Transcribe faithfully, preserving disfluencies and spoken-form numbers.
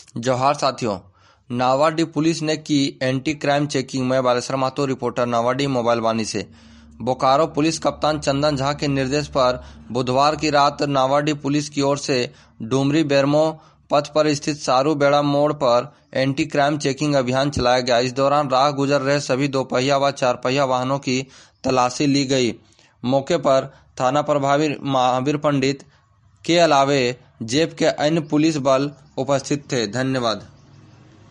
जौहार साथियों, नावाडीह पुलिस ने की एंटी क्राइम चेकिंग। मैं बालेश्वर माथुर, रिपोर्टर नावाडीह मोबाइल वाणी से। बोकारो पुलिस कप्तान चंदन झा के निर्देश पर बुधवार की रात नावाडीह पुलिस की ओर से डुमरी बेरमो पथ पर स्थित सारू बेड़ा मोड़ पर एंटी क्राइम चेकिंग अभियान चलाया गया। इस दौरान राह गुजर रहे सभी दोपहिया व चारपहिया वाहनों की तलाशी ली गई। मौके पर थाना प्रभारी महावीर पंडित के अलावे जेब के अन्य पुलिस बल उपस्थित थे। धन्यवाद।